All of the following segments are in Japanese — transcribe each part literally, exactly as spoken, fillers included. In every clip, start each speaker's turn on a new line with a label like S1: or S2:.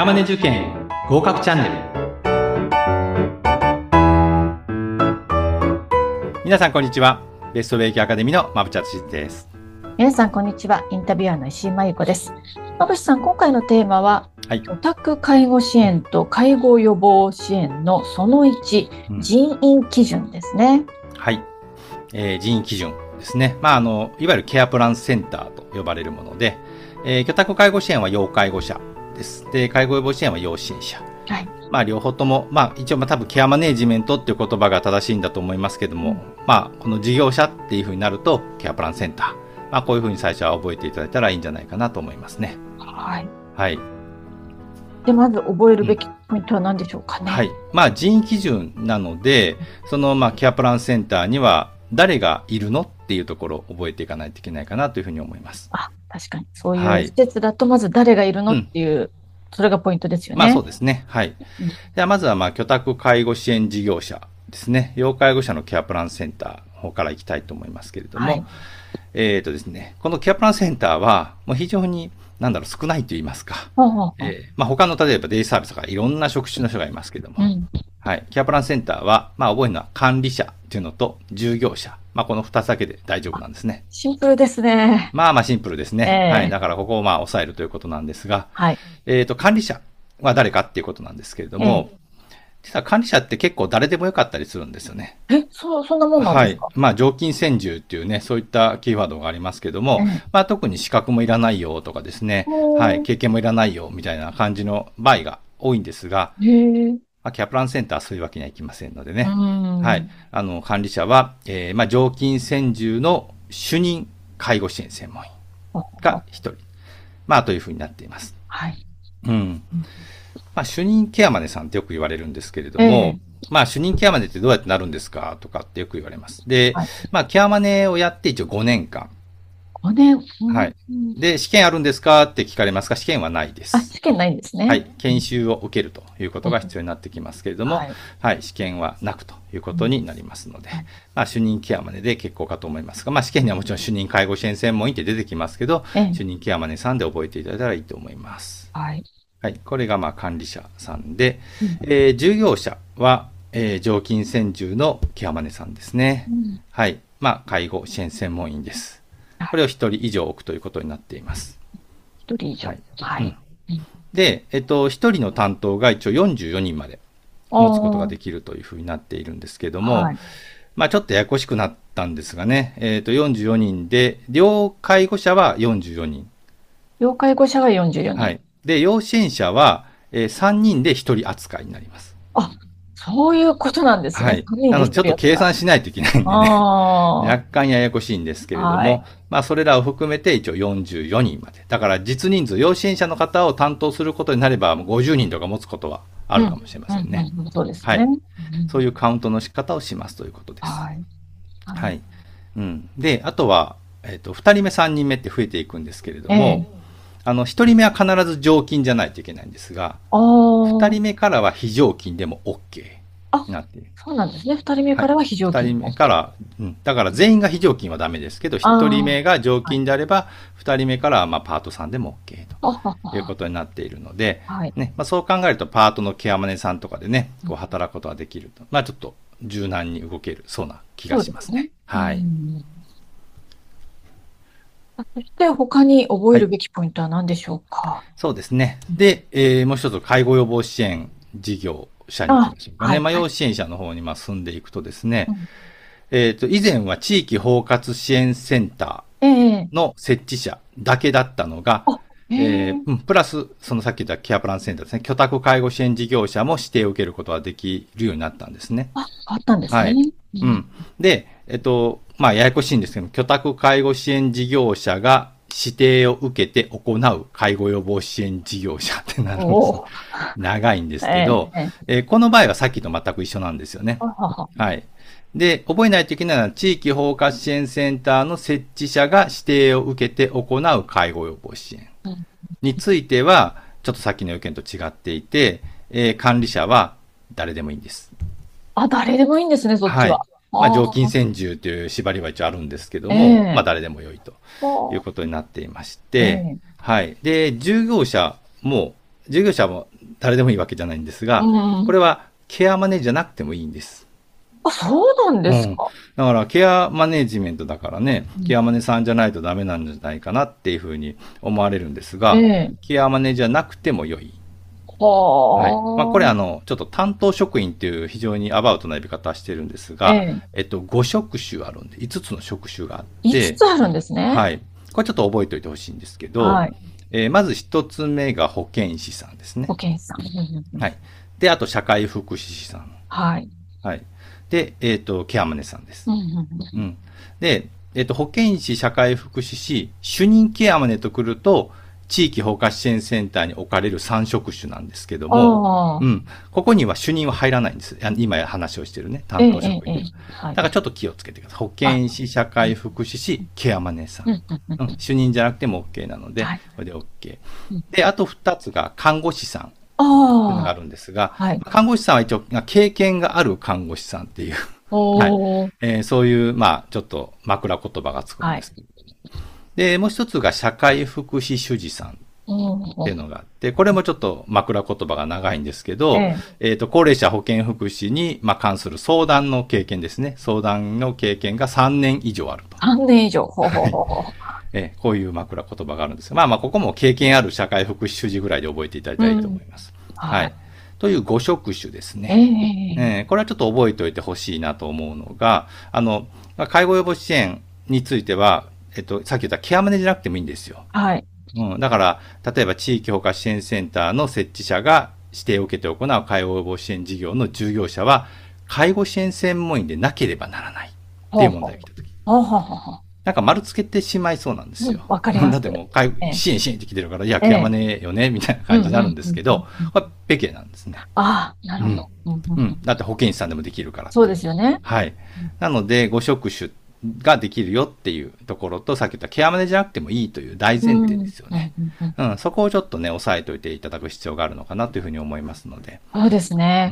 S1: マネ受験合格チャンネル。皆さんこんにちは。ベストウェイキアカデミーの馬淵敦です。
S2: 皆さんこんにちは。インタビュアーの石井真由子です。馬淵さん、今回のテーマは、はい、居宅介護支援と介護予防支援のそのいち、うん、人員基準ですね。
S1: はい、えー、人員基準ですね。まあ、あのいわゆるケアプランセンターと呼ばれるもので、えー、居宅介護支援は要介護者です。で、介護予防支援は要支援者。はい。まあ、両方とも、まあ、一応、まあ、多分ケアマネージメントっていう言葉が正しいんだと思いますけども、うん、まあ、この事業者っていう風になると、ケアプランセンター。まあ、こういう風に最初は覚えていただいたらいいんじゃないかなと思いますね。
S2: はい。
S1: はい。
S2: で、まず覚えるべきポイントは何でしょうかね。
S1: うん、はい。まあ、人員基準なので、その、まあ、ケアプランセンターには誰がいるのっていうところを覚えていかないといけないかなというふうに思います。
S2: あ、確かに。そういう施設だと、まず誰がいるのっていう、うん、それがポイントですよね。
S1: まあそうですね。はい。うん、ではまずは、まあ、居宅介護支援事業者ですね。要介護者のケアプランセンターの方から行きたいと思いますけれども、はい、えっとですね、このケアプランセンターは、もう非常に、なんだろう、少ないと言いますか。はははえー、まあ他の、例えばデイサービスとかいろんな職種の人がいますけども、うん、はい。ケアプランセンターは、まあ覚えるのは管理者っていうのと従業者。まあこの二つだけで大丈夫なんですね。
S2: シンプルですね。
S1: まあまあシンプルですね。えー、はい。だからここをまあ抑えるということなんですが、はい。えっと、管理者は誰かっていうことなんですけれども、えー実は管理者って結構誰でもよかったりするんですよね。
S2: え、そう、そんなもんなんですか？
S1: はい。まあ、常勤専従っていうね、そういったキーワードがありますけども、うん、まあ、特に資格もいらないよとかですね、はい、経験もいらないよみたいな感じの場合が多いんですが、まあ、キャプランセンターはそういうわけにはいきませんのでね、はい。あの、管理者は、えー、まあ、常勤専従の主任介護支援専門員が一人、まあ、というふうになっています。
S2: はい。
S1: うん。まあ、主任ケアマネさんってよく言われるんですけれども、えー、まあ、主任ケアマネってどうやってなるんですかとかってよく言われます。で、はい、まあ、ケアマネをやって一応ごねんかん。
S2: ごねん、
S1: うん、はい。で、試験あるんですかって聞かれますが、試験はないです。
S2: あ、試験ないんですね。
S1: はい。研修を受けるということが必要になってきますけれども、うんはい、はい。試験はなくということになりますので、うん、まあ、主任ケアマネで結構かと思いますが、まあ、試験にはもちろん主任介護支援専門員って出てきますけど、えー、主任ケアマネさんで覚えていただいたらいいと思います。
S2: はい。
S1: はい。これがまあ管理者さんで、うん、えー、従業者は、えー、常勤専従のケアマネさんですね。うん、はい。まあ、介護支援専門員です。これを一人以上置くということになっています。
S2: 一人以上。はい。はい。
S1: うん、で、えっと、一人の担当が一応よんじゅうよにんまで持つことができるというふうになっているんですけども、はい、まあ、ちょっとややこしくなったんですがね、えっと、よんじゅうよにんで、要介護者はよんじゅうよにん。
S2: 要介護者はよんじゅうよにん。
S1: はい。で、要支援者は、えー、さんにんでひとり扱いになります。
S2: あ、そういうことなんですね。
S1: はい。なので、ちょっと計算しないといけないんでね。若干ややこしいんですけれども、はい、まあ、それらを含めて一応よんじゅうよにんまで。だから、実人数、要支援者の方を担当することになれば、ごじゅうにんとか持つことはあるかもしれませんね。
S2: うんうんうん、そうですね。
S1: はい。そういうカウントの仕方をしますということです。はい。はい。はい、うん。で、あとは、えっと、ふたりめ、さんにんめって増えていくんですけれども、えーあの、一人目は必ず常勤じゃないといけないんですが、二人目からは非常勤でも OK になっている。
S2: そうなんですね。二人目からは非常勤。
S1: 二、はい、人目から、うん。だから全員が非常勤はダメですけど、一人目が常勤であれば、二人目からはまあパートさんでも OK ということになっているので、はい、ね、まあ、そう考えるとパートのケアマネさんとかでね、こう働くことができると。まあちょっと柔軟に動けるそうな気がしますね。すねはい。
S2: そして他に覚えるべきポイントは何でしょうか？はい、
S1: そうですね。で、えー、もう一つ介護予防支援事業者に行きましょうかね。あ、はい、まあ、要支援者の方にまあ進んでいくとですね、うん、えっと、以前は地域包括支援センターの設置者だけだったのが、えーえーうん、プラス、そのさっき言ったケアプランセンターですね、居宅介護支援事業者も指定を受けることができるようになったんですね。
S2: あ、あったんですね。はい。
S1: うん。で、えっと、まあ、ややこしいんですけど、居宅介護支援事業者が指定を受けて行う介護予防支援事業者ってなるんです。長いんですけど、えーえー、この場合はさっきと全く一緒なんですよね。はい。で、覚えないといけないのは、地域包括支援センターの設置者が指定を受けて行う介護予防支援については、ちょっとさっきの要件と違っていて、えー、管理者は誰でもいいんです。
S2: あ、誰でもいいんですね、そっちは。はい、
S1: まあ、常勤専従という縛りは一応あるんですけども、えー、まあ、誰でも良いということになっていまして、えー、はい。で、従業者も、従業者も誰でもいいわけじゃないんですが、
S2: うん、
S1: これはケアマネじゃなくてもいいんです。
S2: あ、そうなんですか。
S1: うん、だからケアマネジメントだからね、うん、ケアマネさんじゃないとダメなんじゃないかなっていうふうに思われるんですが、えー、ケアマネじゃなくても良い。はい。まあ、これあの、ちょっと担当職員っていう非常にアバウトな呼び方してるんですが、えー、えっと、ご職種あるんで、いつつの職種があって。
S2: いつつあるんですね。
S1: はい。これちょっと覚えておいてほしいんですけど、はい、えー、まず一つ目が保健師さんですね。
S2: 保健師さん。
S1: はい。で、あと社会福祉士さん。
S2: はい。
S1: はい。で、えっと、ケアマネさんです。うん。で、えっと、保健師、社会福祉士、主任ケアマネと来ると、地域包括支援センターに置かれるさん職種なんですけども、うん、ここには主任は入らないんです。今話をしてるね、担当職員。ええええ、だからちょっと気をつけてください。保健師、社会福祉士、ケアマネさん。うん、主任じゃなくても OK なので、はい、これで OK。で、あとふたつが看護師さん。っていうのがあるんですが、はい、看護師さんは一応経験がある看護師さんっていう、はいえー、そういう、まあ、ちょっと枕言葉がつくんですけど、はい、で、もう一つが社会福祉主事さんっていうのがあって、これもちょっと枕言葉が長いんですけど、えええー、と高齢者保健福祉に、まあ、関する相談の経験ですね。相談の経験がさんねん以上あると。
S2: さんねん以上。ほうほうほうほう
S1: えー、こういう枕言葉があるんですが、まあまあ、ここも経験ある社会福祉主事ぐらいで覚えていただきたいと思います。うん、はい、はい。というご職種ですね。えーえー、これはちょっと覚えておいてほしいなと思うのが、あの、介護予防支援については、えっと、さっき言ったケアマネじゃなくてもいいんですよ。
S2: はい。
S1: うん、だから、例えば地域包括支援センターの設置者が指定を受けて行う介護予防支援事業の従業者は、介護支援専門員でなければならないっていう問題が来たとき。
S2: ほうほうほうほう
S1: なんか丸つけてしまいそうなんですよ。
S2: わ、うん、かります。
S1: だってもう、介護、ええ、支援支援って来てるから、いや、ケアマネよね、え、みたいな感じになるんですけど、これ、ペケなんですね。
S2: ああ、なるほど、
S1: うんうん。だって保健師さんでもできるから。
S2: そうですよね。
S1: はい。なので、ご職種ができるよっていうところと、さっき言ったケアマネじゃなくてもいいという大前提ですよね。うん、うん、そこをちょっとね、押さえておいていただく必要があるのかなというふうに思いますので。
S2: そうですね。
S1: うん。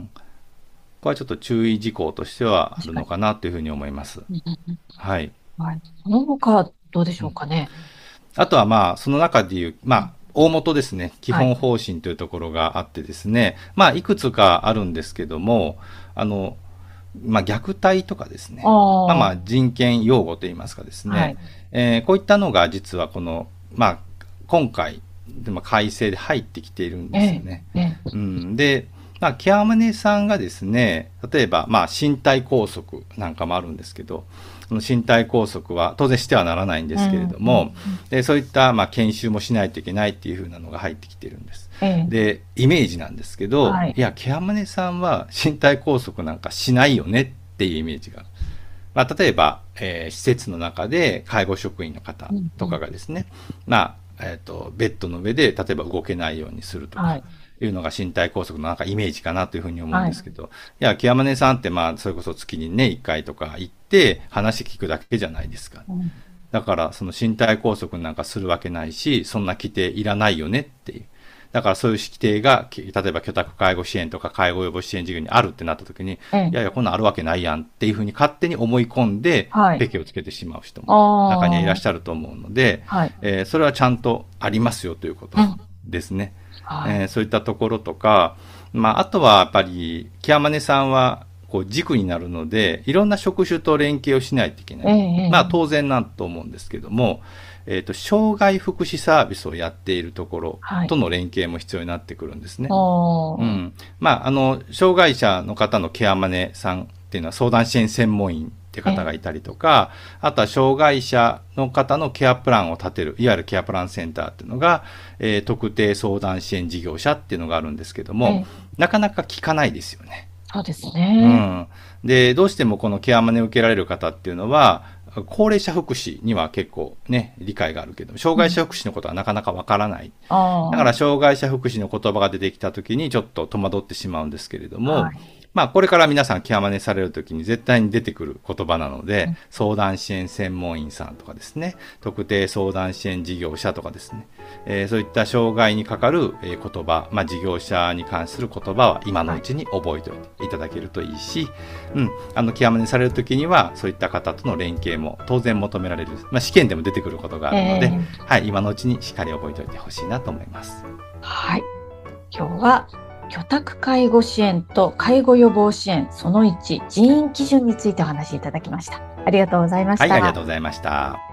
S1: これはちょっと注意事項としてはあるのかなというふうに思います。はい。
S2: はい。その他、どうでしょうかね。
S1: うん、あとはまあ、その中でいう、まあ、大元ですね。基本方針というところがあってですね。はい、まあ、いくつかあるんですけども、あの、まあ、虐待とかですね。あまあまあ、人権擁護といいますかですね。はい、えー、こういったのが実はこの、まあ、今回、でも改正で入ってきているんですよね。ええうん、で、まあ、ケアマネさんがですね、例えば、まあ、身体拘束なんかもあるんですけど、その身体拘束は当然してはならないんですけれども、うんうん、でそういった、まあ、研修もしないといけないっていう風なのが入ってきてるんです。ええ、で、イメージなんですけど、はい、いや、ケアマネさんは身体拘束なんかしないよねっていうイメージが。まあ、例えば、えー、施設の中で介護職員の方とかがですね、うんうん、まあ、えっと、ベッドの上で例えば動けないようにするとか、はいいうのが身体拘束のなんかイメージかなというふうに思うんですけど、はい、いや、ケアマネさんってまあ、それこそ月にね、いっかいとか行って話聞くだけじゃないですか。うん、だから、その身体拘束なんかするわけないし、そんな規定いらないよねっていう。だからそういう規定が、例えば居宅介護支援とか介護予防支援事業にあるってなった時に、うん、いやいや、こんなんあるわけないやんっていうふうに勝手に思い込んで、はい、ペケをつけてしまう人も中にはいらっしゃると思うので、はいえー、それはちゃんとありますよということですね。うんはいえー、そういったところとか、まあ、あとはやっぱり、ケアマネさんは、こう軸になるので、いろんな職種と連携をしないといけない。えー、まあ当然なんと思うんですけども、えっと、障害福祉サービスをやっているところとの連携も必要になってくるんですね。はいうん。まあ、あの、障害者の方のケアマネさんっていうのは相談支援専門員って方がいたりとか、えー、あとは障害者の方のケアプランを立てる、いわゆるケアプランセンターっていうのが、えー、特定相談支援事業者っていうのがあるんですけども、えー、なかなか聞かないですよね。
S2: そうですね。
S1: うん。で、どうしてもこのケアマネを受けられる方っていうのは、高齢者福祉には結構ね、理解があるけど、障害者福祉のことはなかなかわからない。うん、だから障害者福祉の言葉が出てきたときにちょっと戸惑ってしまうんですけれども、はいまあこれから皆さんケアマネされるときに絶対に出てくる言葉なので、うん、相談支援専門員さんとかですね、特定相談支援事業者とかですね、えー、そういった障害にかかる言葉、まあ事業者に関する言葉は今のうちに覚えておいていただけるといいし、うん、あのケアマネされるときにはそういった方との連携も当然求められる、まあ試験でも出てくることがあるので、えー、はい、今のうちにしっかり覚えておいてほしいなと思います。
S2: はい。 今日は居宅介護支援と介護予防支援そのいち、人員基準についてお話しいただきました。ありがとうございました。
S1: はい、ありがとうございました。